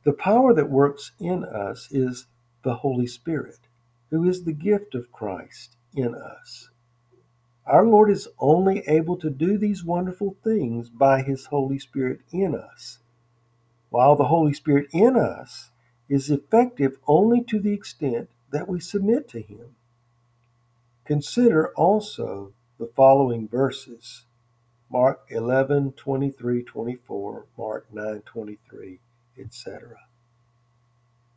The power that works in us is the Holy Spirit, who is the gift of Christ in us. Our Lord is only able to do these wonderful things by his Holy Spirit in us, while the Holy Spirit in us is effective only to the extent that we submit to him. Consider also the following verses: Mark 11:23-24, Mark 9:23, etc.